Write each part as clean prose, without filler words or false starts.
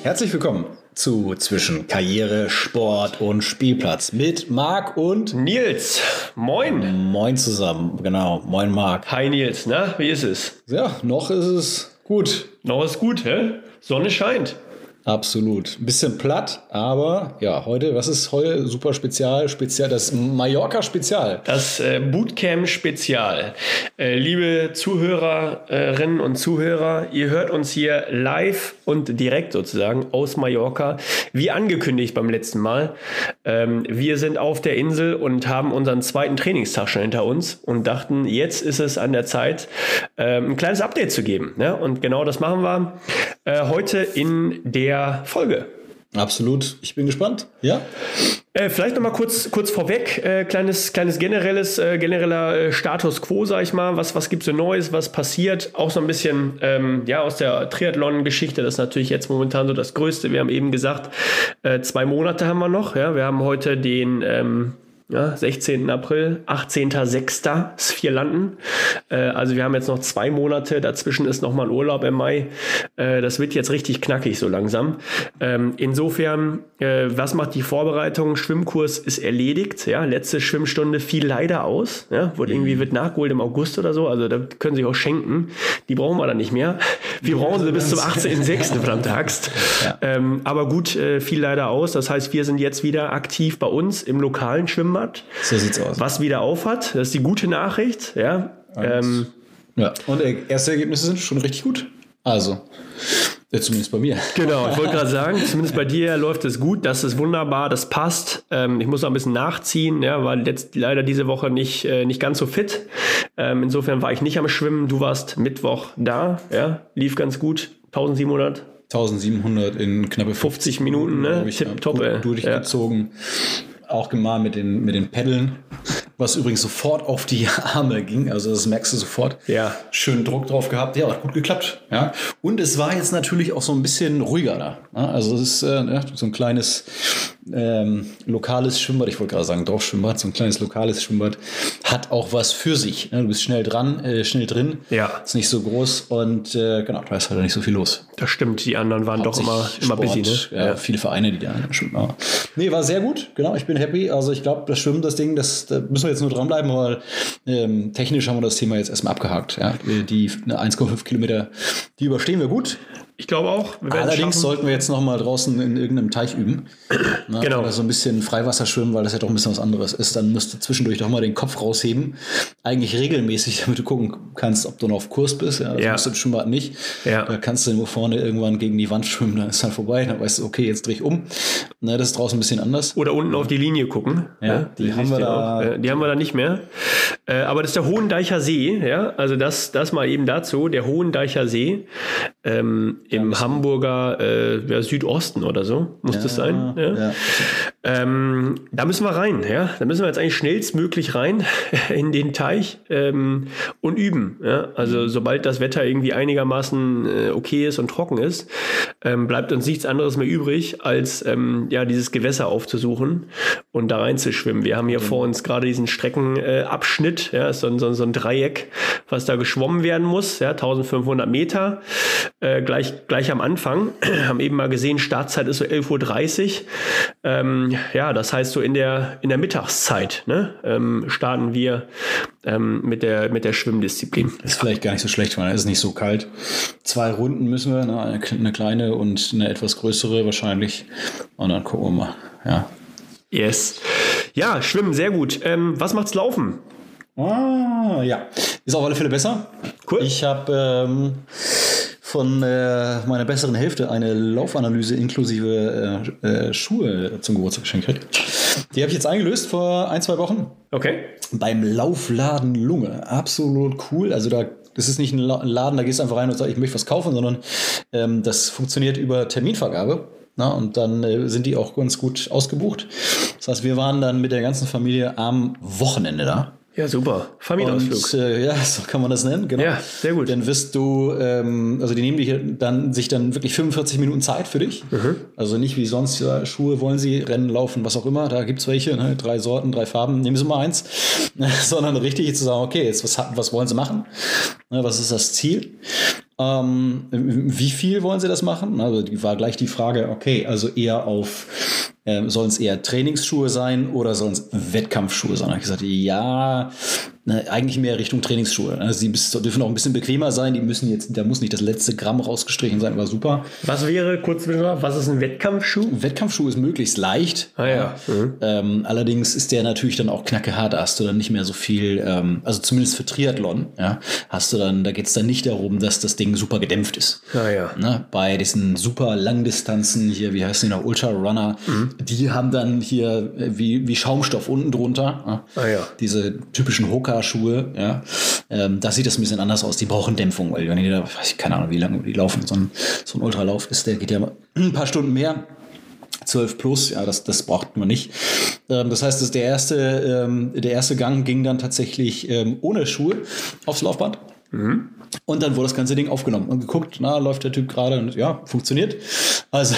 herzlich willkommen zu Zwischen Karriere, Sport und Spielplatz mit Marc und Nils. Moin. Moin zusammen, genau. Moin Marc. Hi Nils, na, wie ist es? Ja, noch ist es gut. Noch ist gut, hä? Sonne scheint. Absolut. Ein bisschen platt, aber ja, heute, was ist heute? Super Spezial, das Mallorca-Spezial. Das Bootcamp-Spezial. Liebe Zuhörerinnen und Zuhörer, ihr hört uns hier live und direkt sozusagen aus Mallorca, wie angekündigt beim letzten Mal. Wir sind auf der Insel und haben unseren zweiten Trainingstag schon hinter uns und dachten, jetzt ist es an der Zeit, ein kleines Update zu geben. Ne? Und genau das machen wir heute in der Folge. Absolut. Ich bin gespannt. Ja? Vielleicht noch mal kurz vorweg, kleines genereller Status Quo, sag ich mal. Was gibt's so Neues, was passiert? Auch so ein bisschen aus der Triathlon-Geschichte. Das ist natürlich jetzt momentan so das Größte. Wir haben eben gesagt, 2 Monate haben wir noch. Ja? Wir haben heute den 16. April, 18.06. ist 4 Landen. Also wir haben jetzt noch 2 Monate. Dazwischen ist noch mal ein Urlaub im Mai. Das wird jetzt richtig knackig so langsam. Insofern, was macht die Vorbereitung? Schwimmkurs ist erledigt. Ja, letzte Schwimmstunde fiel leider aus. Ja, wird nachgeholt im August oder so. Also da können Sie auch schenken. Die brauchen wir dann nicht mehr. Wir brauchen sie bis zum 18.06. verdammte Axt. Ja. Aber gut, fiel leider aus. Das heißt, wir sind jetzt wieder aktiv bei uns im lokalen Schwimmbad. So sieht's aus. Was wieder aufhat, das ist die gute Nachricht. Ja, und erste Ergebnisse sind schon richtig gut. Also, zumindest bei mir. Genau, ich wollte gerade sagen, zumindest bei dir läuft es gut, das ist wunderbar, das passt. Ich muss noch ein bisschen nachziehen, ja, war jetzt leider diese Woche nicht ganz so fit. Insofern war ich nicht am Schwimmen, du warst Mittwoch da, ja, lief ganz gut, 1700 in knappe 50 Minuten, ne? Tipptopp, durchgezogen. Ja. Auch gemahlen mit den Peddeln, was übrigens sofort auf die Arme ging. Also das merkst du sofort. Ja. Schön Druck drauf gehabt. Ja, hat gut geklappt. Ja. Und es war jetzt natürlich auch so ein bisschen ruhiger da. Ja, also es ist so ein kleines lokales Schwimmbad. Ich wollte gerade sagen Dorfschwimmbad. So ein kleines lokales Schwimmbad hat auch was für sich. Du bist schnell drin. Ja. Ist nicht so groß und genau, da ist halt nicht so viel los. Das stimmt. Die anderen waren doch immer Sport, busy. Ne? Ja, viele Vereine, die da schwimmen. Nee, war sehr gut. Genau, ich bin happy. Also ich glaube, das Schwimmen, da müssen wir jetzt nur dranbleiben, weil technisch haben wir das Thema jetzt erstmal abgehakt. Ja. Die 1,5 Kilometer, die überstehen wir gut. Ich glaube auch. Allerdings sollten wir jetzt noch mal draußen in irgendeinem Teich üben. Genau. Oder so ein bisschen Freiwasser schwimmen, weil das ja doch ein bisschen was anderes ist. Dann müsst du zwischendurch doch mal den Kopf rausheben. Eigentlich regelmäßig, damit du gucken kannst, ob du noch auf Kurs bist. Ja, das musst du im Schwimmbad nicht. Ja. Da kannst du nur vorne irgendwann gegen die Wand schwimmen, dann ist halt vorbei. Dann weißt du, okay, jetzt dreh ich um. Das ist draußen ein bisschen anders. Oder unten auf die Linie gucken. Ja, die haben wir da nicht mehr. Aber das ist der Hohendeicher See. Ja? Also das mal eben dazu. Der Hohendeicher See im Hamburger Südosten oder so muss das sein. Ja. Da müssen wir rein. Ja? Da müssen wir jetzt eigentlich schnellstmöglich rein in den Teich und üben. Ja? Also sobald das Wetter irgendwie einigermaßen okay ist und trocken ist, bleibt uns nichts anderes mehr übrig, als dieses Gewässer aufzusuchen und da reinzuschwimmen. Wir haben hier vor uns gerade diesen Streckenabschnitt, so ein Dreieck, was da geschwommen werden muss, 1500 Meter, gleich am Anfang. Haben eben mal gesehen, Startzeit ist so 11.30 Uhr. Das heißt so in der Mittagszeit starten wir mit der Schwimmdisziplin. Das ist vielleicht gar nicht so schlecht, weil es ist nicht so kalt. 2 Runden müssen wir, eine kleine und eine etwas größere wahrscheinlich. Und dann gucken wir mal. Ja. Yes. Ja, Schwimmen, sehr gut. Was macht's Laufen? Ja, ist auf alle Fälle besser. Cool. Ich habe von meiner besseren Hälfte eine Laufanalyse inklusive Schuhe zum Geburtstag geschenkt gekriegt. Die habe ich jetzt eingelöst vor 1-2 Wochen. Okay. Beim Laufladen Lunge. Absolut cool. Also das ist nicht ein Laden, da gehst du einfach rein und sagst, ich möchte was kaufen, sondern das funktioniert über Terminvergabe. Und dann sind die auch ganz gut ausgebucht. Das heißt, wir waren dann mit der ganzen Familie am Wochenende da. Ja, super. Familienausflug. Und, so kann man das nennen, genau. Ja, sehr gut. Dann wirst du, also die nehmen sich dann wirklich 45 Minuten Zeit für dich. Mhm. Also nicht wie sonst, Schuhe wollen sie, Rennen, Laufen, was auch immer. Da gibt's welche, 3 Sorten, 3 Farben, nehmen sie mal eins. Sondern richtig zu sagen, okay, jetzt was wollen sie machen? Was ist das Ziel? Wie viel wollen Sie das machen? Also die war gleich die Frage, okay, also eher auf, sollen es eher Trainingsschuhe sein oder sollen es Wettkampfschuhe sein? Da habe ich gesagt, ja, eigentlich mehr Richtung Trainingsschuhe. Also die dürfen auch ein bisschen bequemer sein, da muss nicht das letzte Gramm rausgestrichen sein, war super. Was ist ein Wettkampfschuh? Ein Wettkampfschuh ist möglichst leicht. Ja. Allerdings ist der natürlich dann auch knackehart, da hast du dann nicht mehr so viel, also zumindest für Triathlon, ja, da geht es dann nicht darum, dass das Ding super gedämpft ist. Ne? Bei diesen super Langdistanzen hier, wie heißen die noch, Ultra Runner, die haben dann hier wie Schaumstoff unten drunter, diese typischen Hoka-Schuhe, ja, da sieht das ein bisschen anders aus, die brauchen Dämpfung, weil wenn die da, weiß ich keine Ahnung, wie lange die laufen, so ein Ultralauf ist, der geht ja ein paar Stunden mehr. 12 plus, ja, das braucht man nicht. Das heißt, der erste Gang ging dann tatsächlich ohne Schuhe aufs Laufband. Und dann wurde das ganze Ding aufgenommen und geguckt, läuft der Typ gerade und ja, funktioniert. Also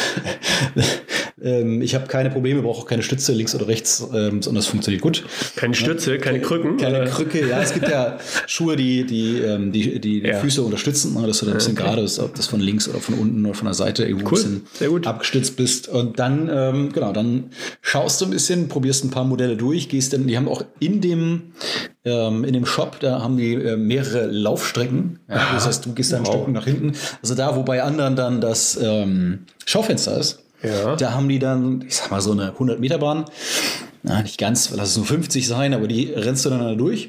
ich habe keine Probleme, brauche auch keine Stütze links oder rechts, sondern das funktioniert gut. Keine Stütze, keine Krücken? Keine Krücke, ja. Es gibt ja Schuhe, die Füße unterstützen, dass du da ein bisschen gerade bist, ob das von links oder von unten oder von der Seite irgendwo ein bisschen abgestützt bist. Und dann, dann schaust du ein bisschen, probierst ein paar Modelle durch, die haben auch in dem Shop, da haben die mehrere Laufstrecken. Ja, das heißt, du gehst da ein Stück nach hinten. Also da, wo bei anderen dann das Schaufenster ist, da haben die dann, ich sag mal, so eine 100-Meter-Bahn. Nicht ganz, lass es nur 50 sein, aber die rennst du dann da durch.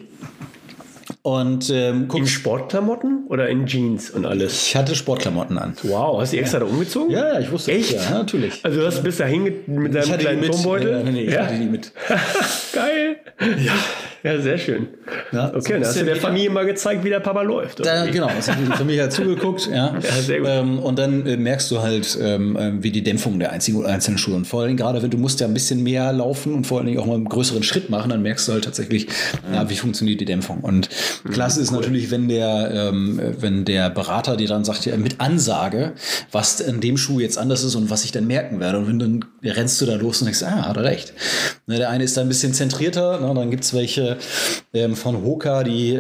Und in Sportklamotten oder in Jeans und alles? Ich hatte Sportklamotten an. Wow, hast du extra da umgezogen? Ja, ich wusste. Echt? Ja, natürlich. Also du hast bis dahin mit deinem kleinen Turmbeutel? Nee, ich hatte die mit. Geil. Ja, sehr schön. Ja, okay, dann hast du der Familie mal gezeigt, wie der Papa läuft. Genau, das hat die Familie zugeguckt. Ja, sehr gut. Und dann merkst du halt, wie die Dämpfung der einzelnen Schuhe. Und vor allem gerade, wenn du musst ja ein bisschen mehr laufen und vor allen Dingen auch mal einen größeren Schritt machen, dann merkst du halt tatsächlich, wie funktioniert die Dämpfung. Und klasse ist natürlich, wenn der Berater dir dann sagt, ja, mit Ansage, was an dem Schuh jetzt anders ist und was ich dann merken werde. Und dann rennst du da los und denkst, hat er recht. Der eine ist da ein bisschen zentrierter, dann gibt es welche von Hoka, die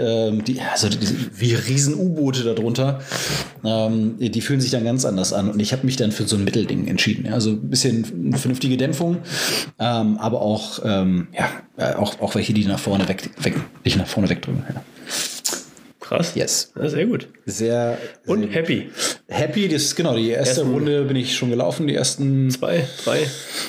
wie riesen U-Boote darunter, die fühlen sich dann ganz anders an. Und ich habe mich dann für so ein Mittelding entschieden. Ja? Also ein bisschen eine vernünftige Dämpfung, aber auch welche, die nach vorne dich nach vorne wegdrücken. Ja. Krass. Yes. Ja, sehr gut. Sehr und gut. happy. Happy, die erste Runde bin ich schon gelaufen, die ersten 2, 3.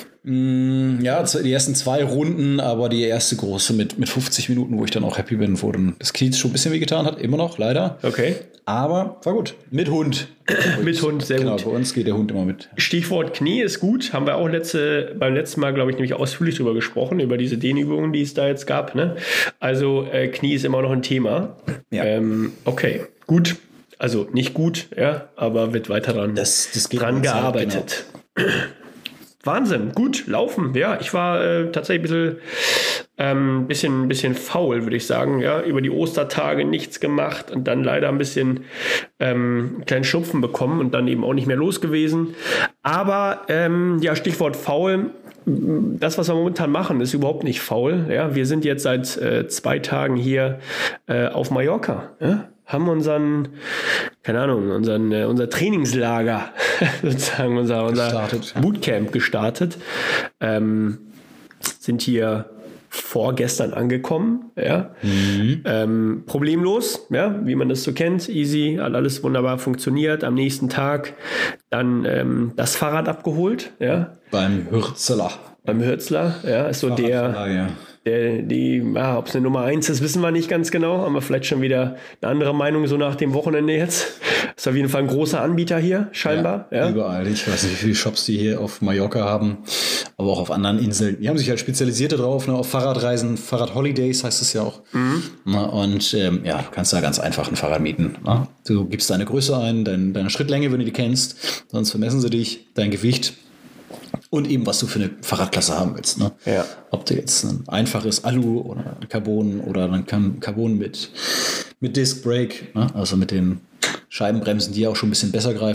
Ja, die ersten 2 Runden, aber die erste große mit 50 Minuten, wo ich dann auch happy bin, wo dann das Knie schon ein bisschen wehgetan hat, immer noch, leider. Okay. Aber war gut. Mit Hund. Mit Hund, sehr gut. Genau, bei uns geht der Hund immer mit. Stichwort Knie ist gut. Haben wir auch beim letzten Mal, glaube ich, nämlich ausführlich drüber gesprochen, über diese Dehnübungen, die es da jetzt gab. Ne? Also Knie ist immer noch ein Thema. Ja. Okay, gut. Also nicht gut, ja, aber wird weiter dran gearbeitet. Genau. Wahnsinn, gut, laufen. Ja, ich war tatsächlich ein bisschen faul, würde ich sagen. Ja, über die Ostertage nichts gemacht und dann leider ein bisschen kleinen Schnupfen bekommen und dann eben auch nicht mehr los gewesen. Aber Stichwort faul. Das, was wir momentan machen, ist überhaupt nicht faul. Ja, wir sind jetzt seit 2 Tagen hier auf Mallorca. Ja? Haben unser Trainingslager, sozusagen unser Bootcamp gestartet. Sind hier vorgestern angekommen. Ja? Problemlos, ja? Wie man das so kennt. Easy, hat alles wunderbar funktioniert. Am nächsten Tag dann das Fahrrad abgeholt. Ja? Beim Hürzler. Ja, ist so ob es eine Nummer 1 ist, wissen wir nicht ganz genau. Haben wir vielleicht schon wieder eine andere Meinung, so nach dem Wochenende jetzt. Ist auf jeden Fall ein großer Anbieter hier, scheinbar. Ja. Überall. Ich weiß nicht, wie viele Shops die hier auf Mallorca haben, aber auch auf anderen Inseln. Die haben sich halt spezialisiert darauf, auf Fahrradreisen, Fahrrad-Holidays heißt es ja auch. Und du kannst da ganz einfach ein Fahrrad mieten. Na? Du gibst deine Größe ein, deine Schrittlänge, wenn du die kennst, sonst vermessen sie dich, dein Gewicht. Und eben, was du für eine Fahrradklasse haben willst. Ne? Ja. Ob du jetzt ein einfaches Alu oder ein Carbon oder dann Carbon mit Disc Brake, ne? Also mit den Scheibenbremsen, die ja auch schon ein bisschen besser greifen.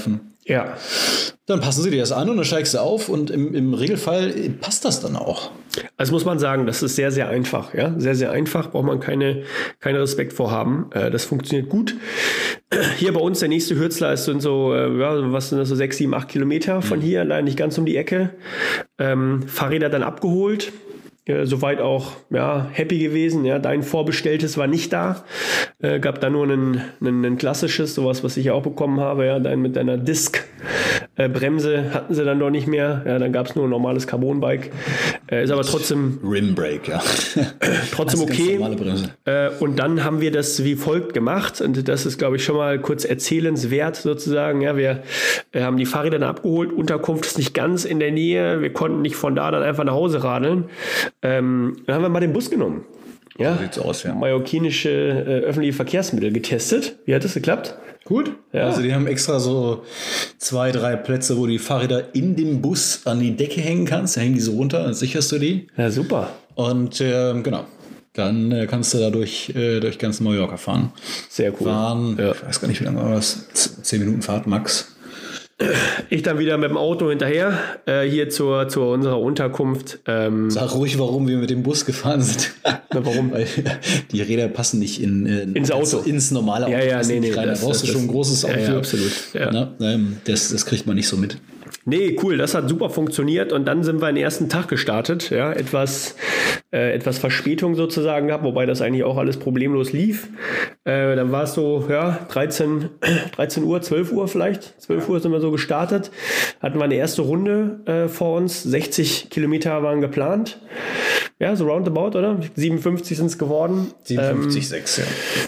Ja. Dann passen sie dir das an und dann steigst du auf und im Regelfall passt das dann auch. Also muss man sagen, das ist sehr, sehr einfach. Ja? Sehr, sehr einfach, braucht man keinen Respekt vor haben. Das funktioniert gut. Hier bei uns der nächste Hürzler ist so, was sind das, so 6, 7, 8 Kilometer von hier, leider nicht ganz um die Ecke. Fahrräder dann abgeholt. Soweit auch happy gewesen. Ja, dein vorbestelltes war nicht da. Gab da nur ein klassisches, sowas, was ich ja auch bekommen habe. Ja, dein mit deiner Disc-Bremse hatten sie dann doch nicht mehr. Ja, dann gab es nur ein normales Carbon-Bike. Ist aber trotzdem Rimbrake, ja. Trotzdem okay. Und dann haben wir das wie folgt gemacht. Und das ist, glaube ich, schon mal kurz erzählenswert sozusagen. Ja, wir haben die Fahrräder dann abgeholt. Unterkunft ist nicht ganz in der Nähe. Wir konnten nicht von da dann einfach nach Hause radeln. Dann haben wir mal den Bus genommen. Ja, so sieht's aus, ja. Mallorquinische öffentliche Verkehrsmittel getestet. Wie hat das geklappt? Gut. Ja. Also die haben extra so 2, 3 Plätze, wo du die Fahrräder in dem Bus an die Decke hängen kannst. Da hängen die so runter, dann sicherst du die. Ja, super. Und genau. Dann kannst du da durch ganz Mallorca fahren. Sehr cool. Ich weiß gar nicht, wie lange war das? 10 Minuten Fahrt max. Ich dann wieder mit dem Auto hinterher, hier zu unserer Unterkunft. Sag ruhig, warum wir mit dem Bus gefahren sind. Na, warum? Weil die Räder passen nicht ins Auto. Ins normale Auto. Ja, nee. Da brauchst du schon ein großes Auto. Ja, absolut. Ja. Na, das kriegt man nicht so mit. Nee, cool, das hat super funktioniert und dann sind wir den ersten Tag gestartet, ja, etwas Verspätung sozusagen gehabt, wobei das eigentlich auch alles problemlos lief. Dann war es so, 13 Uhr, 12 Uhr vielleicht, 12 Uhr sind wir so gestartet, hatten wir eine erste Runde vor uns, 60 Kilometer waren geplant. Ja, so roundabout, oder? 57 sind es geworden. 57,6, ja.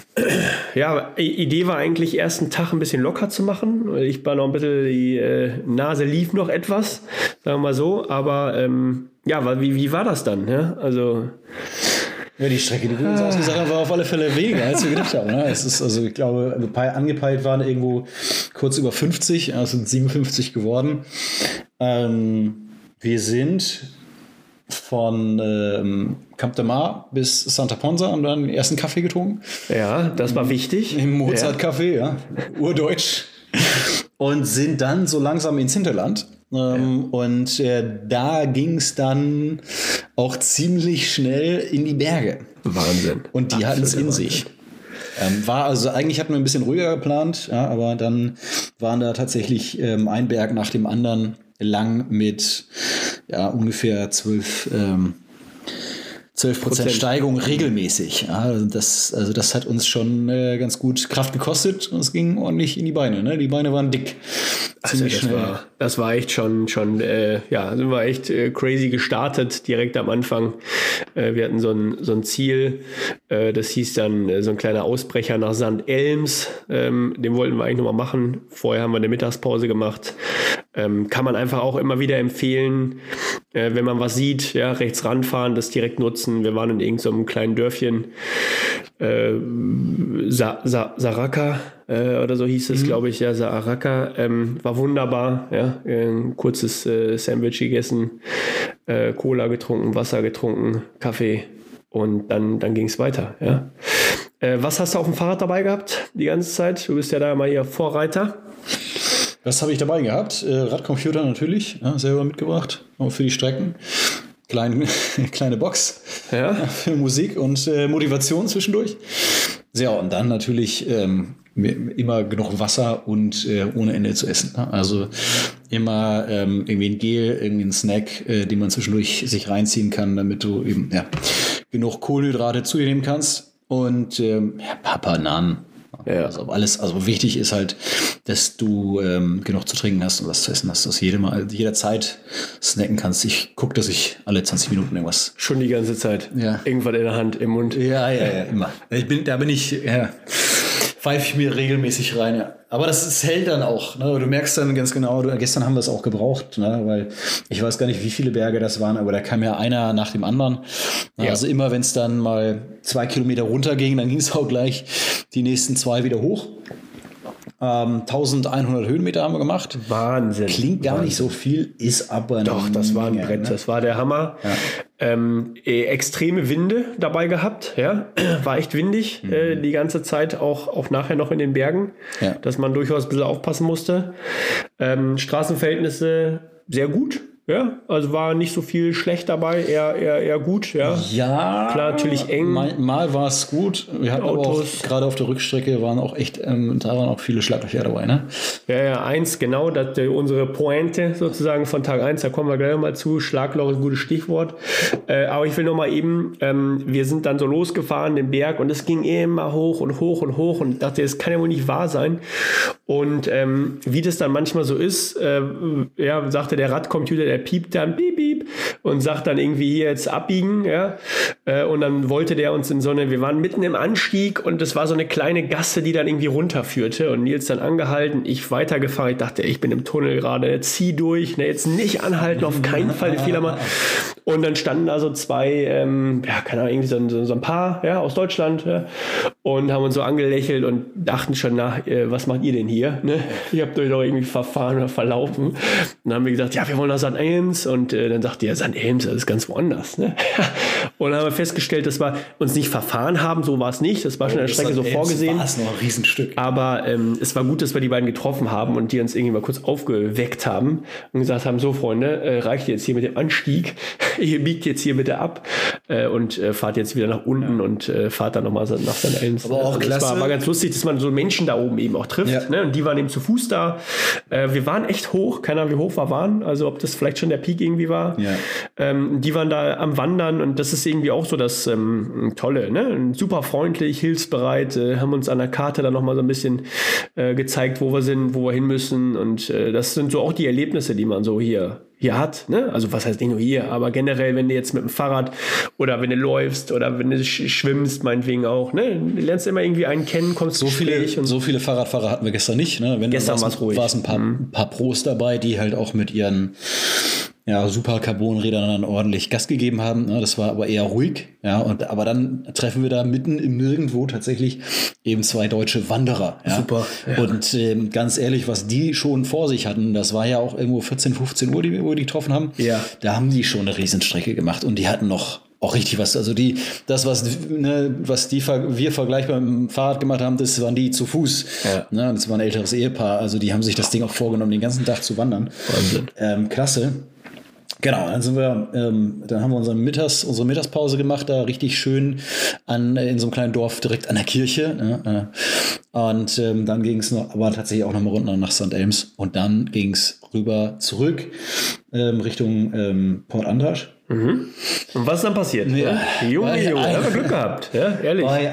Ja, Idee war eigentlich, ersten Tag ein bisschen locker zu machen. Ich war noch ein bisschen, die Nase lief noch etwas, sagen wir mal so. Aber wie war das dann? Ja? Also ja, die Strecke, die wir uns ausgesagt haben, war auf alle Fälle weniger, als wir gedacht haben. Ne? Es ist, also ich glaube, angepeilt waren irgendwo kurz über 50, also sind 57 geworden. Wir sind von Camp de Mar bis Santa Ponsa haben dann den ersten Kaffee getrunken. Ja, das war wichtig. Im Mozart-Café, ja. Urdeutsch. Und sind dann so langsam ins Hinterland. Und da ging es dann auch ziemlich schnell in die Berge. Wahnsinn. Und die hatten es in sich. Eigentlich hatten wir ein bisschen ruhiger geplant, ja, aber dann waren da tatsächlich ein Berg nach dem anderen lang mit ungefähr 12% Steigung regelmäßig. Ja, das hat uns schon ganz gut Kraft gekostet und es ging ordentlich in die Beine. Ne? Die Beine waren dick. Also das war echt schon sind wir echt crazy gestartet direkt am Anfang. Wir hatten so ein Ziel, das hieß dann so ein kleiner Ausbrecher nach St. Elms. Den wollten wir eigentlich nochmal machen. Vorher haben wir eine Mittagspause gemacht. Kann man einfach auch immer wieder empfehlen, wenn man was sieht, ja, rechts ranfahren, das direkt nutzen. Wir waren in irgendeinem kleinen Dörfchen, Saraka oder so hieß es, glaube ich, ja, Saraka, war wunderbar, ja, ein kurzes Sandwich gegessen, Cola getrunken, Wasser getrunken, Kaffee und dann ging es weiter, ja. Was hast du auf dem Fahrrad dabei gehabt die ganze Zeit? Du bist ja da mal hier Vorreiter. Was habe ich dabei gehabt? Radcomputer natürlich, ja, selber mitgebracht, auch für die Strecken. Kleine Box für Musik und Motivation zwischendurch. Ja, und dann natürlich immer genug Wasser und ohne Ende zu essen. Ne? Also immer irgendwie ein Gel, irgendwie ein Snack, den man zwischendurch sich reinziehen kann, damit du eben genug Kohlenhydrate zu dir nehmen kannst. Und ein paar Bananen. Ja. Also wichtig ist halt, dass du genug zu trinken hast und was zu essen hast, dass du jederzeit snacken kannst. Ich gucke, dass ich alle 20 Minuten irgendwas. Schon die ganze Zeit. Ja. Irgendwas in der Hand, im Mund. Ja, immer. Pfeife ich mir regelmäßig rein, ja. Aber das hält dann auch. Ne? Du merkst dann ganz genau, gestern haben wir es auch gebraucht, ne? Weil ich weiß gar nicht, wie viele Berge das waren, aber da kam ja einer nach dem anderen. Ja. Also immer, wenn es dann mal 2 Kilometer runter ging, dann ging es auch gleich die nächsten 2 wieder hoch. 1100 Höhenmeter haben wir gemacht. Wahnsinn. Klingt gar nicht so viel, ist aber doch, das war ein Brett, ne? Das war der Hammer. extreme Winde dabei gehabt, ja, war echt windig die ganze Zeit, auch nachher noch in den Bergen, dass man durchaus ein bisschen aufpassen musste. Straßenverhältnisse sehr gut. Ja, also war nicht so viel schlecht dabei, eher gut, ja. Ja, klar, natürlich eng. Mal war es gut. Wir hatten aber auch, gerade auf der Rückstrecke waren auch echt, da waren auch viele Schlaglöcher dabei, ne? Ja, eins, genau, unsere Pointe sozusagen von Tag 1, da kommen wir gleich mal zu. Schlagloch ist ein gutes Stichwort. Aber ich will noch mal eben, wir sind dann so losgefahren, den Berg, und es ging immer hoch und hoch und hoch, und ich dachte, das kann ja wohl nicht wahr sein. Und wie das dann manchmal so ist, sagte der Radcomputer, der piept dann, piep, piep, und sagt dann irgendwie hier jetzt abbiegen, ja. Und dann wollte der uns in so eine, wir waren mitten im Anstieg, und es war so eine kleine Gasse, die dann irgendwie runterführte, und Nils dann angehalten, ich weitergefahren, ich dachte, ich bin im Tunnel gerade, zieh durch, ne, jetzt nicht anhalten, auf keinen Fall den Fehler machen. Und dann standen da so zwei, keine Ahnung, irgendwie so ein Paar, ja, aus Deutschland, ja, und haben uns so angelächelt und dachten schon, was macht ihr denn hier? Ne? Ihr habt euch doch irgendwie verfahren oder verlaufen. Und dann haben wir gesagt, ja, wir wollen nach St. Elms. Und dann sagte er, St. Elms, das ist ganz woanders. Ne? Und dann haben wir festgestellt, dass wir uns nicht verfahren haben, so war es nicht. Das war schon an der Strecke so vorgesehen. War es noch ein Riesenstück. Aber es war gut, dass wir die beiden getroffen haben und die uns irgendwie mal kurz aufgeweckt haben und gesagt haben, so Freunde, reicht jetzt hier mit dem Anstieg, ihr biegt jetzt hier bitte ab und fahrt jetzt wieder nach unten und fahrt dann nochmal nach St. Elms. Aber auch klasse. Es war ganz lustig, dass man so Menschen da oben eben auch trifft. Ja. Ne? Und die waren eben zu Fuß da. Wir waren echt hoch, keine Ahnung, wie hoch wir waren. Also ob das vielleicht schon der Peak irgendwie war. Ja. Die waren da am Wandern, und das ist irgendwie auch so das Tolle. Ne? Super freundlich, hilfsbereit, haben uns an der Karte dann nochmal so ein bisschen gezeigt, wo wir sind, wo wir hin müssen. Und das sind so auch die Erlebnisse, die man so hier hat, ne? Also was heißt nicht nur hier, aber generell, wenn du jetzt mit dem Fahrrad oder wenn du läufst oder wenn du schwimmst, meinetwegen auch, ne? Du lernst immer irgendwie einen kennen, kommst so viele Fahrradfahrer hatten wir gestern nicht, ne? Gestern war es ruhig. War es ein paar Pros dabei, die halt auch mit ihren super Carbonrädern dann ordentlich Gas gegeben haben. Ne? Das war aber eher ruhig. Ja, aber dann treffen wir da mitten im Nirgendwo tatsächlich eben zwei deutsche Wanderer. Ja? Super. Ja. Und ganz ehrlich, was die schon vor sich hatten, das war ja auch irgendwo 14, 15 Uhr, wo die getroffen haben. Ja. Da haben die schon eine Riesenstrecke gemacht, und die hatten noch auch richtig was. Also wir vergleichbar mit dem Fahrrad gemacht haben, das waren die zu Fuß. Ja. Ne? Das war ein älteres Ehepaar. Also die haben sich das Ding auch vorgenommen, den ganzen Tag zu wandern. Wahnsinn. Klasse. Genau, dann haben wir unsere Mittagspause gemacht, da richtig schön in so einem kleinen Dorf direkt an der Kirche. Ne? Und dann ging es aber tatsächlich auch nochmal runter nach St. Elms, und dann ging es rüber zurück Richtung Port Andrasch. Mhm. Und was ist dann passiert? Ja. Junge, haben wir Glück gehabt, ja, ehrlich. Bei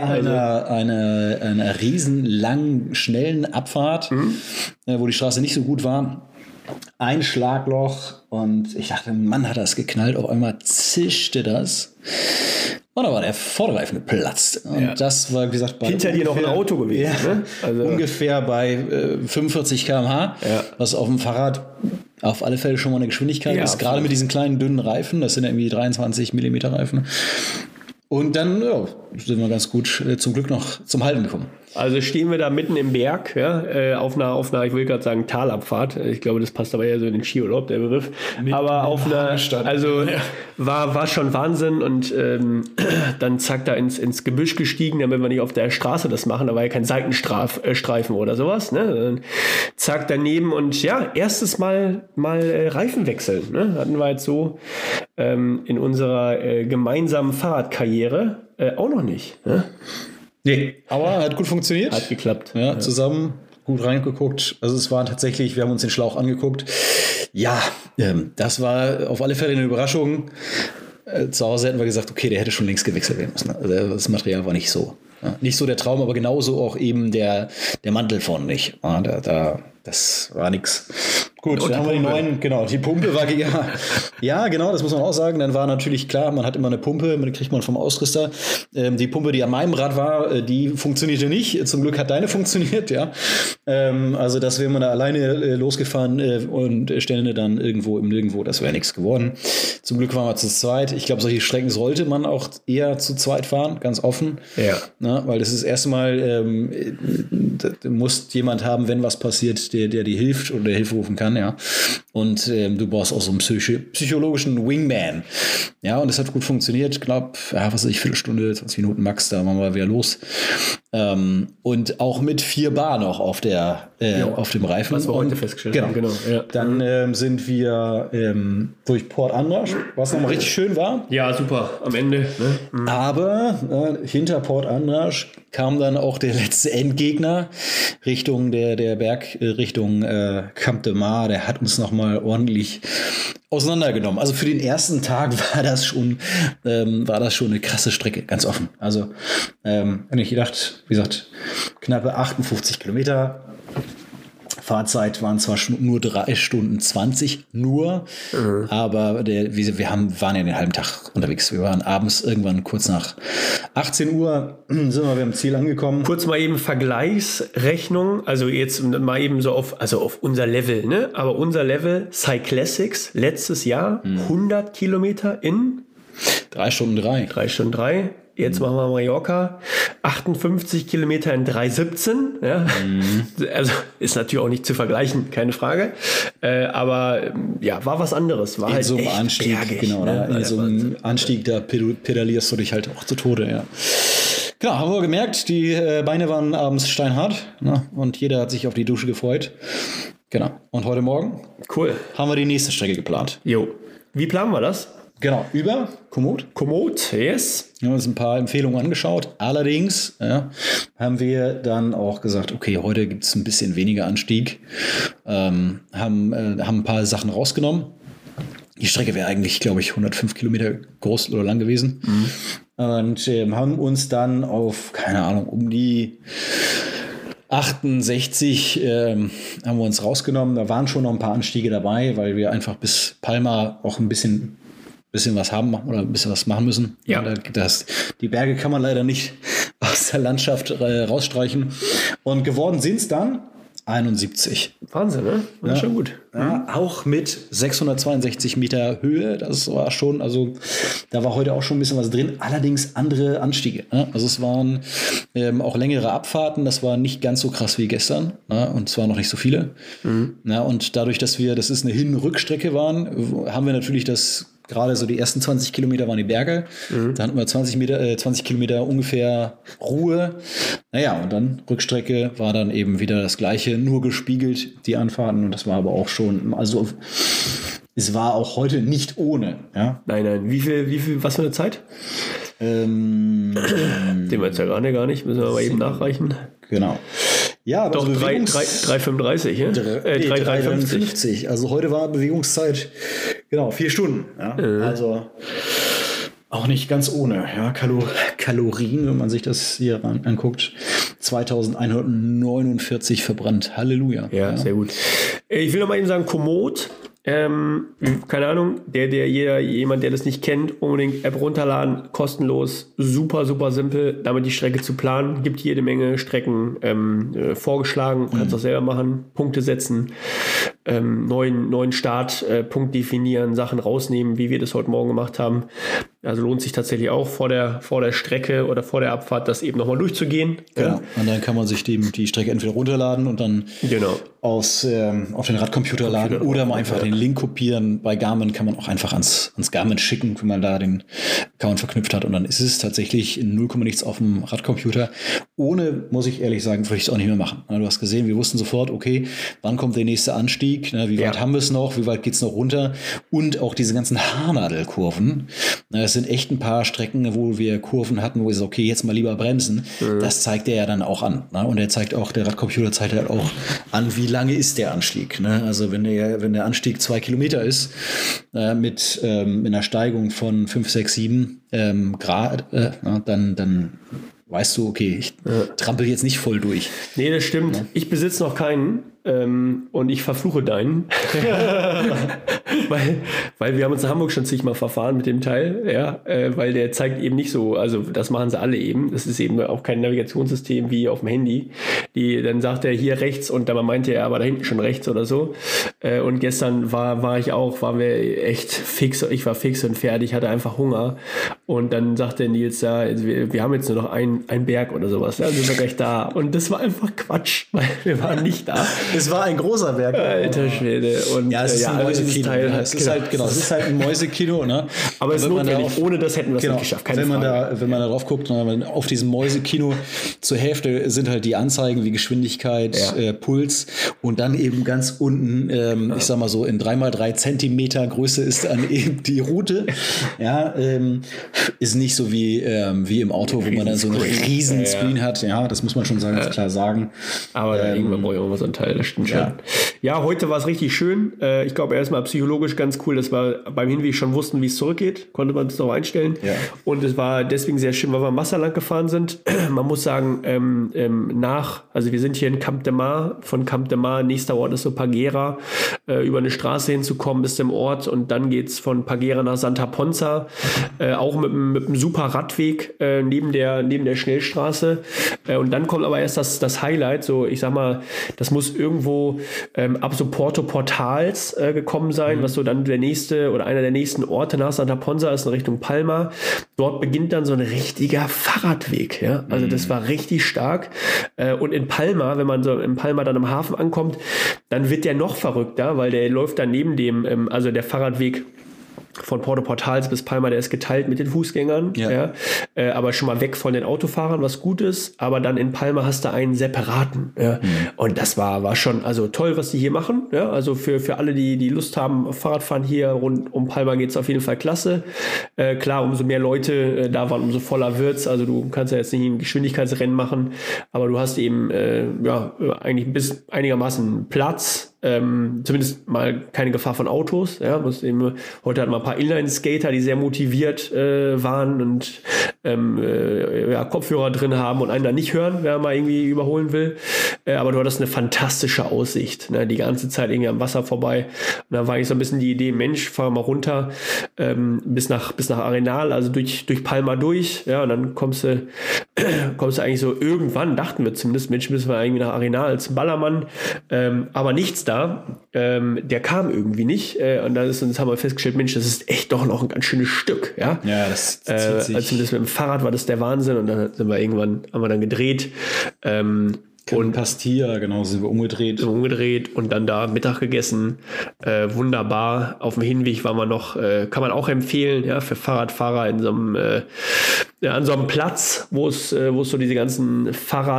einer riesen langen, schnellen Abfahrt, wo die Straße nicht so gut war, ein Schlagloch, und ich dachte, Mann, hat das geknallt. Auf einmal zischte das. Und da war der Vorderreifen geplatzt. Und das war, wie gesagt, hinter dir noch ein Auto gewesen. Ja, ne? Also ungefähr bei 45 km/h, was auf dem Fahrrad auf alle Fälle schon mal eine Geschwindigkeit ist. Gerade mit diesen kleinen, dünnen Reifen. Das sind ja irgendwie 23 mm Reifen. Und dann sind wir ganz gut zum Glück noch zum Halten gekommen. Also stehen wir da mitten im Berg, auf einer, ich will gerade sagen, Talabfahrt. Ich glaube, das passt aber eher so in den Skiurlaub, der Begriff. Aber auf einer, also war schon Wahnsinn, und dann zack, da ins Gebüsch gestiegen, damit wir nicht auf der Straße das machen. Da war ja kein Seitenstreifen oder sowas. Ne? Dann zack, daneben, und erstes Mal Reifen wechseln. Ne? Hatten wir jetzt so in unserer gemeinsamen Fahrradkarriere auch noch nicht. Ne? Nee, aber hat gut funktioniert. Hat geklappt. Ja, zusammen gut reingeguckt. Also es war tatsächlich, wir haben uns den Schlauch angeguckt. Ja, das war auf alle Fälle eine Überraschung. Zu Hause hätten wir gesagt, okay, der hätte schon längst gewechselt werden müssen. Also das Material war nicht so. Ja, nicht so der Traum, aber genauso auch eben der Mantel vorne nicht. Das war nix. Gut, dann haben wir die neuen, genau, die Pumpe war, ja, genau, das muss man auch sagen. Dann war natürlich klar, man hat immer eine Pumpe, die kriegt man vom Ausrüster. Die Pumpe, die an meinem Rad war, die funktionierte nicht. Zum Glück hat deine funktioniert, ja. Also das wäre man da alleine losgefahren und stände dann irgendwo im Nirgendwo, das wäre nichts geworden. Zum Glück waren wir zu zweit. Ich glaube, solche Strecken sollte man auch eher zu zweit fahren, ganz offen. Ja. Na, weil das ist das erste Mal, du musst jemand haben, wenn was passiert, der dir hilft oder Hilfe rufen kann, ja. Und du brauchst auch so einen psychologischen Wingman. Ja, und das hat gut funktioniert. Knapp, Viertelstunde, 20 Minuten max, da waren wir wieder los. Und auch mit 4 Bar noch auf dem Reifen. Was wir heute festgestellt haben, genau. Ja. Dann sind wir durch Port Andrasch, was nochmal richtig schön war. Ja, super, am Ende. Ne? Aber hinter Port Andrasch kam dann auch der letzte Endgegner Richtung der Berg, Richtung Camp de Mar. Der hat uns nochmal ordentlich auseinandergenommen. Also für den ersten Tag war das schon eine krasse Strecke, ganz offen. Also wenn ich gedacht, wie gesagt, knappe 58 Kilometer. Fahrzeit waren zwar nur 3 Stunden 20 aber wir waren ja den halben Tag unterwegs. Wir waren abends irgendwann kurz nach 18 Uhr sind wir beim Ziel angekommen. Kurz mal eben Vergleichsrechnung, also jetzt mal eben so auf unser Level, ne? Aber unser Level Cyclassics letztes Jahr 100 Kilometer in 3 Stunden 3. 3 Stunden 3. Jetzt machen wir Mallorca, 58 Kilometer in 3,17. Ja? Also ist natürlich auch nicht zu vergleichen, keine Frage. Aber ja, war was anderes. War in halt so einem echt Anstieg, bergig, genau. ne? In so einem Anstieg, da pedalierst du dich halt auch zu Tode, ja. Genau, haben wir gemerkt, die Beine waren abends steinhart, ne? Und jeder hat sich auf die Dusche gefreut. Genau. Und heute Morgen haben wir die nächste Strecke geplant. Jo. Wie planen wir das? Genau, über Komoot. Komoot, yes. Wir haben uns ein paar Empfehlungen angeschaut. Allerdings haben wir dann auch gesagt, okay, heute gibt es ein bisschen weniger Anstieg. Haben ein paar Sachen rausgenommen. Die Strecke wäre eigentlich, glaube ich, 105 Kilometer groß oder lang gewesen. Und haben uns dann auf, keine Ahnung, um die 68 haben wir uns rausgenommen. Da waren schon noch ein paar Anstiege dabei, weil wir einfach bis Palma auch ein bisschen was haben oder ein bisschen was machen müssen. Ja. Die Berge kann man leider nicht aus der Landschaft rausstreichen. Und geworden sind es dann 71. Wahnsinn, ne? War schon gut. Ja, auch mit 662 Meter Höhe. Das war schon, also da war heute auch schon ein bisschen was drin. Allerdings andere Anstiege. Ne? Also es waren auch längere Abfahrten. Das war nicht ganz so krass wie gestern. Ne? Und zwar noch nicht so viele. Ja, und dadurch, dass das ist eine Hin-Rückstrecke waren, haben wir natürlich gerade so die ersten 20 Kilometer waren die Berge. Da hatten wir 20 Kilometer ungefähr Ruhe. Naja, und dann Rückstrecke war dann eben wieder das Gleiche, nur gespiegelt, die Anfahrten. Und das war aber auch schon, also es war auch heute nicht ohne. Ja? Nein. Wie viel, was für eine Zeit? Den wir jetzt ja gerade gar nicht, müssen wir mal eben nachreichen. Genau. Ja, doch, 3,35, ja? 3,53. Also heute war Bewegungszeit, genau, 4 Stunden. Ja? Also auch nicht ganz ohne. Ja? Kalorien, wenn man sich das hier anguckt, 2149 verbrannt. Halleluja. Ja, sehr gut. Ich will noch mal eben sagen, Komoot. Keine Ahnung, jemand, der das nicht kennt, unbedingt App runterladen, kostenlos, super, super simpel, damit die Strecke zu planen, gibt jede Menge Strecken vorgeschlagen, kannst auch selber machen, Punkte setzen, neuen Startpunkt definieren, Sachen rausnehmen, wie wir das heute Morgen gemacht haben. Also lohnt sich tatsächlich auch vor der Strecke oder vor der Abfahrt, das eben nochmal durchzugehen. Genau. Und dann kann man sich die Strecke entweder runterladen und dann auf den Radcomputer laden oder mal einfach den Link kopieren. Bei Garmin kann man auch einfach ans Garmin schicken, wenn man da den Account verknüpft hat. Und dann ist es tatsächlich in 0, nichts auf dem Radcomputer. Ohne, muss ich ehrlich sagen, würde ich es auch nicht mehr machen. Du hast gesehen, wir wussten sofort, okay, wann kommt der nächste Anstieg? Wie weit haben wir es noch? Wie weit geht es noch runter? Und auch diese ganzen Haarnadelkurven. Es sind echt ein paar Strecken, wo wir Kurven hatten, wo wir sagen, okay, jetzt mal lieber bremsen. Das zeigt er ja dann auch an. Und der Radcomputer zeigt halt auch an, wie lange ist der Anstieg. Also wenn der Anstieg 2 Kilometer ist, mit einer Steigung von 5, 6, 7 Grad, dann weißt du, okay, ich trampel jetzt nicht voll durch. Nee, das stimmt. Ja. Ich besitze noch keinen und ich verfluche deinen. weil wir haben uns in Hamburg schon zigmal verfahren mit dem Teil, ja, weil der zeigt eben nicht so, also das machen sie alle eben, das ist eben auch kein Navigationssystem wie auf dem Handy, dann sagt er hier rechts und dann meinte er aber da hinten schon rechts oder so, und gestern waren wir echt fix, ich war fix und fertig, hatte einfach Hunger und dann sagt der Nils, ja, wir haben jetzt nur noch einen Berg oder sowas, ja, sind wir gleich da und das war einfach Quatsch, weil wir waren nicht da. Es war ein großer Berg. Alter Schwede. Und ja, es ist ein Mäusekino. Es ist halt ein Mäusekino, ne? Aber es ist notwendig. Ohne das hätten wir es nicht geschafft. Wenn man da drauf guckt, auf diesem Mäusekino zur Hälfte sind halt die Anzeigen wie Geschwindigkeit, Puls und dann eben ganz unten, ich sag mal so in 3x3 Zentimeter Größe ist dann eben die Route. Ja, ist nicht so wie im Auto, wo man dann so einen riesen Screen hat. Ja, das muss man schon ganz klar sagen. Aber irgendwann brauche ich auch mal so einen Teil, das stimmt schon. Ja, heute war es richtig schön. Ich glaube, erstmal psychologisch ganz cool, dass wir beim Hinweg schon wussten, wie es zurückgeht. Konnte man es darauf einstellen. Ja. Und es war deswegen sehr schön, weil wir am Wasser lang gefahren sind. Man muss sagen, also wir sind hier in Camp de Mar. Von Camp de Mar, nächster Ort ist so Pagera. Über eine Straße hinzukommen bis zum Ort. Und dann geht es von Pagera nach Santa Ponza. Auch mit einem super Radweg neben der Schnellstraße. Und dann kommt aber erst das Highlight. So, ich sag mal, das muss irgendwo ab so Porto Portals gekommen sein, was so dann der nächste oder einer der nächsten Orte nach Santa Ponza ist in Richtung Palma. Dort beginnt dann so ein richtiger Fahrradweg. Ja? Also das war richtig stark. Und in Palma, wenn man so in Palma dann am Hafen ankommt, dann wird der noch verrückter, weil der läuft dann neben dem, also der Fahrradweg von Porto Portals bis Palma, der ist geteilt mit den Fußgängern, aber schon mal weg von den Autofahrern, was gut ist, aber dann in Palma hast du einen separaten, und das war schon, also toll, was die hier machen, ja, also für alle, die Lust haben, Fahrradfahren hier rund um Palma geht's auf jeden Fall klasse, klar, umso mehr Leute da waren, umso voller wird's, also du kannst ja jetzt nicht ein Geschwindigkeitsrennen machen, aber du hast eben, eigentlich bis einigermaßen Platz, zumindest mal keine Gefahr von Autos. Ja, heute hatten wir ein paar Inline-Skater, die sehr motiviert waren und Kopfhörer drin haben und einen da nicht hören, wer mal irgendwie überholen will. Aber du hattest eine fantastische Aussicht, ne, die ganze Zeit irgendwie am Wasser vorbei. Und da war eigentlich so ein bisschen die Idee, Mensch, fahr mal runter bis nach Arenal, also durch Palma durch. Ja, und dann kommst du eigentlich so irgendwann, dachten wir zumindest, Mensch, müssen wir irgendwie nach Arenal zum Ballermann. Aber nichts da. Der kam irgendwie nicht. Und dann haben wir festgestellt, Mensch, das ist echt doch noch ein ganz schönes Stück. Ja, das zieht sich. Also zumindest mit dem Fahrrad war das der Wahnsinn. Und dann haben wir dann gedreht. Und Castilla, genau, sind wir umgedreht und dann da Mittag gegessen. Wunderbar. Auf dem Hinweg waren wir noch, kann man auch empfehlen, ja, für Fahrradfahrer in so einem, an so einem Platz, wo es so diese ganzen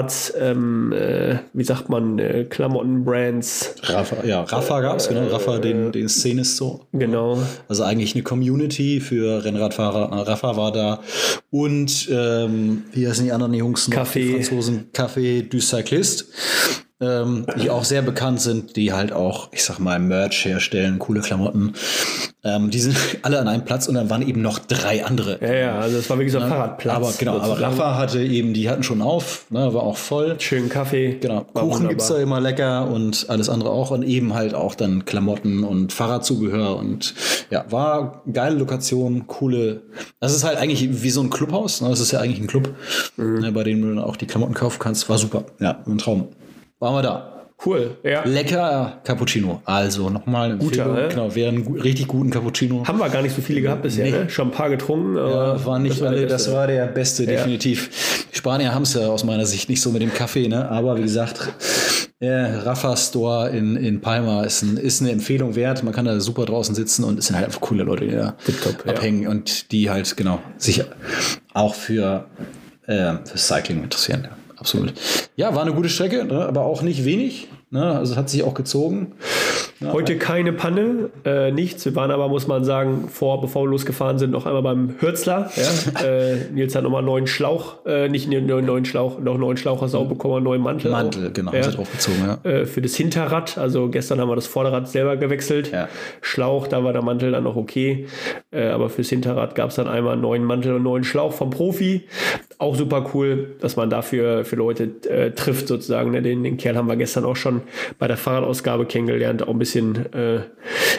wie sagt man, Klamotten-Brands. Rafa gab es, genau. Rafa, den Szenist so. Genau. Also eigentlich eine Community für Rennradfahrer. Rafa war da. Und wie heißen die anderen Jungs noch? Die Franzosen, Café du Cycliste. Die auch sehr bekannt sind, die halt auch, ich sag mal, Merch herstellen, coole Klamotten. Die sind alle an einem Platz und dann waren eben noch 3 andere. Ja, also es war wirklich so ein Fahrradplatz. Aber Rafa die hatten schon auf, ne, war auch voll. Schönen Kaffee. Genau. Kuchen gibt's da immer lecker und alles andere auch und eben halt auch dann Klamotten und Fahrradzubehör und ja, war geile Lokation, coole. Das ist halt eigentlich wie so ein Clubhaus, ne? Das ist ja eigentlich ein Club, ne, bei dem du dann auch die Klamotten kaufen kannst. War super. Ja, ein Traum. Waren wir da. Cool, ja. Lecker Cappuccino. Also nochmal eine Empfehlung. Genau, wäre ein richtig guten Cappuccino. Haben wir gar nicht so viele gehabt bisher, ne? Schon ein paar getrunken. Aber waren nicht alle, das war der beste, definitiv. Die Spanier haben es ja aus meiner Sicht nicht so mit dem Kaffee, ne? Aber wie gesagt, Rafa Store in Palma ist eine Empfehlung wert. Man kann da super draußen sitzen und es sind halt einfach coole Leute, die da abhängen und die halt, genau, sich auch für Cycling interessieren. Ja. Absolut. Ja, war eine gute Strecke, ne, aber auch nicht wenig. Ne, also hat sich auch gezogen. Ja, heute keine Panne, nichts. Wir waren aber, muss man sagen, bevor wir losgefahren sind, noch einmal beim Hürzler. Ja? Nils hat nochmal einen neuen Schlauch, nicht einen neuen Schlauch, noch einen neuen Schlauch hast du auch bekommen, einen neuen Mantel. Genau, haben sie draufgezogen, ja. Für das Hinterrad, also gestern haben wir das Vorderrad selber gewechselt. Ja. Schlauch, da war der Mantel dann noch okay. Aber fürs Hinterrad gab es dann einmal einen neuen Mantel und einen neuen Schlauch vom Profi. Auch super cool, dass man dafür für Leute trifft sozusagen. Ne? Den Kerl haben wir gestern auch schon bei der Fahrradausgabe kennengelernt, auch ein bisschen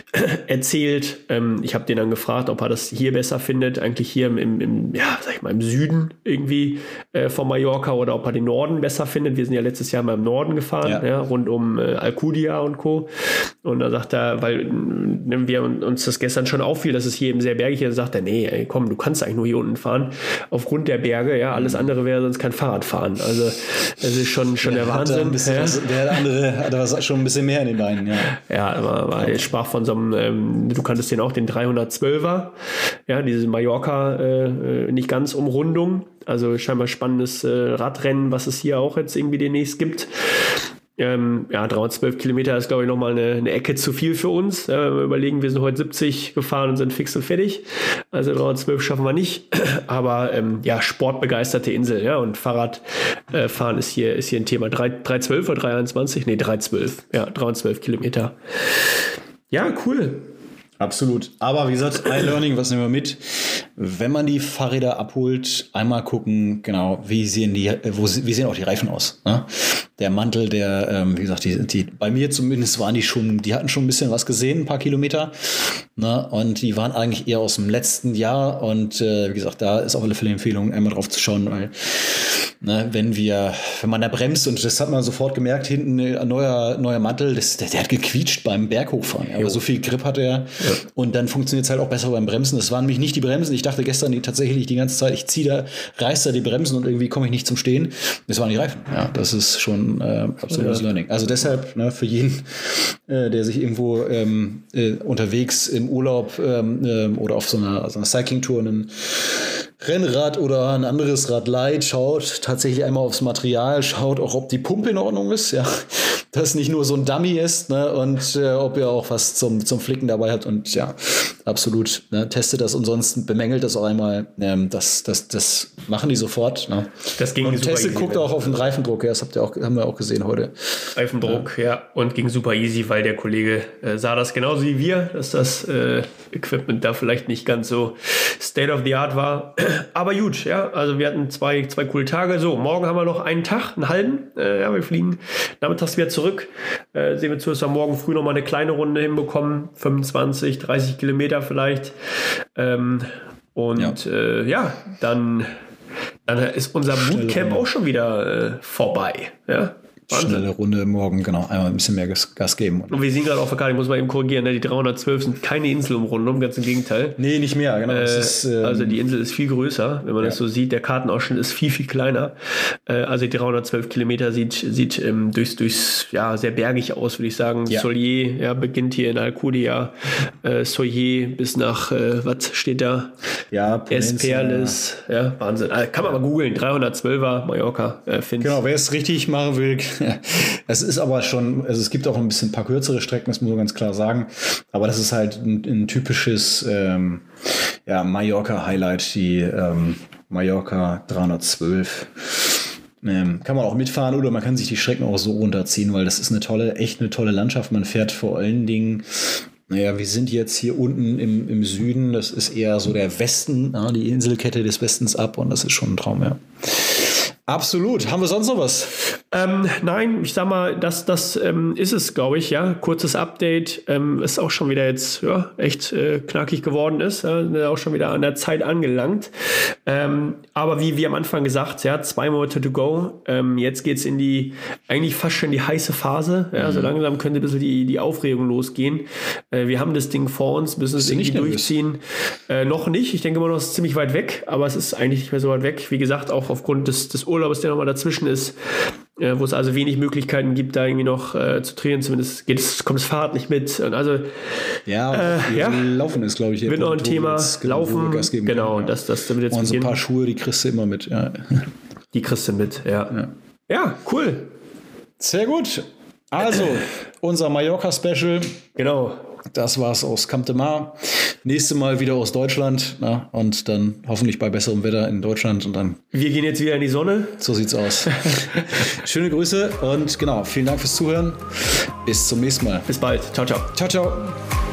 erzählt. Ich habe den dann gefragt, ob er das hier besser findet, eigentlich hier im Süden irgendwie von Mallorca, oder ob er den Norden besser findet. Wir sind ja letztes Jahr mal im Norden gefahren, rund um Alcudia und Co. Und da sagt er, weil wir uns das gestern schon auffiel, dass es hier eben sehr bergig ist, sagt er, nee, ey, komm, du kannst eigentlich nur hier unten fahren, aufgrund der Berge, ja, alles andere wäre sonst kein Fahrradfahren. Also das ist schon der Wahnsinn. Der andere hatte schon ein bisschen mehr in den Beinen, ja. Ja, aber er sprach von so einem, du kanntest den auch, den 312er, ja, diese Mallorca nicht ganz Umrundung, also scheinbar spannendes Radrennen, was es hier auch jetzt irgendwie demnächst gibt. 312 Kilometer ist, glaube ich, nochmal eine Ecke zu viel für uns. Wenn wir überlegen, wir sind heute 70 gefahren und sind fix und fertig. Also 312 schaffen wir nicht. Aber sportbegeisterte Insel, ja, und Fahrradfahren ist hier ein Thema. 312 oder 321? Nee, 312. Ja, 312 Kilometer. Ja, cool. Absolut. Aber wie gesagt, ein Learning, was nehmen wir mit? Wenn man die Fahrräder abholt, einmal gucken, genau, wie sehen auch die Reifen aus? Ne? Der Mantel, wie gesagt, die bei mir zumindest die hatten schon ein bisschen was gesehen, ein paar Kilometer. Ne? Und die waren eigentlich eher aus dem letzten Jahr. Und wie gesagt, da ist auf alle Fälle Empfehlung, einmal drauf zu schauen, weil wenn man da bremst, und das hat man sofort gemerkt, hinten ein neuer Mantel, der hat gequietscht beim Berghochfahren. Aber so viel Grip hat er. Ja. Und dann funktioniert es halt auch besser beim Bremsen. Das waren nämlich nicht die Bremsen. Ich dachte gestern tatsächlich die ganze Zeit, ich reiß da die Bremsen und irgendwie komme ich nicht zum Stehen. Das waren die Reifen. Ja, das ist schon absolutes Learning. Also deshalb, für jeden, der sich irgendwo unterwegs im Urlaub oder auf so einer Cycling-Tour einen Rennrad oder ein anderes Rad leiht, schaut tatsächlich einmal aufs Material, schaut auch, ob die Pumpe in Ordnung ist, ja, dass nicht nur so ein Dummy ist, ne, und ob ihr auch was zum Flicken dabei habt, und ja, absolut, ne, testet das und sonst bemängelt das auch einmal, das machen die sofort, ne. Das ging und testet, guckt auch auf den Reifendruck, ja, das haben wir auch gesehen heute. Reifendruck, ja, und ging super easy, weil der Kollege sah das genauso wie wir, dass das Equipment da vielleicht nicht ganz so State of the Art war. Aber gut, ja, also wir hatten zwei coole Tage. So, morgen haben wir noch einen Tag, einen halben. Wir fliegen nachmittags wieder zurück. Sehen wir zu, dass wir morgen früh noch mal eine kleine Runde hinbekommen. 25, 30 Kilometer vielleicht. Dann ist unser Bootcamp auch schon wieder vorbei. Ja. Wahnsinn. Schnelle Runde morgen, genau, einmal ein bisschen mehr Gas geben. Und wir sehen gerade auf der Karte, ich muss mal eben korrigieren, die 312 sind keine Inselumrundung, ganz im Gegenteil. Nee, nicht mehr, genau. Also die Insel ist viel größer, wenn man das so sieht. Der Kartenausschnitt ist viel, viel kleiner. Also die 312 Kilometer sieht durchs sehr bergig aus, würde ich sagen. Ja. Solier, beginnt hier in Alcudia. Soyer bis nach, was steht da? Ja, Esperles. Ja, Wahnsinn. Kann man mal googeln, 312er Mallorca. Genau, wer es richtig machen will, es ist aber schon, also es gibt auch ein paar kürzere Strecken, das muss man ganz klar sagen, aber das ist halt ein typisches Mallorca-Highlight, die Mallorca 312. Kann man auch mitfahren oder man kann sich die Strecken auch so runterziehen, weil das ist echt eine tolle Landschaft. Man fährt vor allen Dingen, wir sind jetzt hier unten im Süden, das ist eher so der Westen, die Inselkette des Westens ab, und das ist schon ein Traum, ja. Absolut. Haben wir sonst noch was? Nein, ich sag mal, das ist es, glaube ich, ja. Kurzes Update, ist auch schon wieder jetzt echt knackig geworden ist, auch schon wieder an der Zeit angelangt. Aber wie am Anfang gesagt, 2 Monate to go. Jetzt geht's in eigentlich fast schon die heiße Phase. Ja, so langsam könnte ein bisschen die Aufregung losgehen. Wir haben das Ding vor uns, müssen es irgendwie durchziehen. Noch nicht. Ich denke immer noch, es ist ziemlich weit weg, aber es ist eigentlich nicht mehr so weit weg. Wie gesagt, auch aufgrund des Urlaubs, der nochmal dazwischen ist, wo es also wenig Möglichkeiten gibt, da irgendwie noch zu trainieren. Zumindest kommt das Fahrrad nicht mit. Und also Laufen ist, glaube ich, wird noch ein Thema. Laufen, genau, das wird jetzt und so ein paar Schuhe, die kriegst du immer mit. Ja. Die kriegst du mit, ja. Ja, cool. Sehr gut. Also, unser Mallorca-Special. Genau. Das war's aus Camp de Mar. Nächste Mal wieder aus Deutschland, und dann hoffentlich bei besserem Wetter in Deutschland, und dann. Wir gehen jetzt wieder in die Sonne. So sieht's aus. Schöne Grüße und genau, vielen Dank fürs Zuhören. Bis zum nächsten Mal. Bis bald. Ciao, ciao. Ciao, ciao.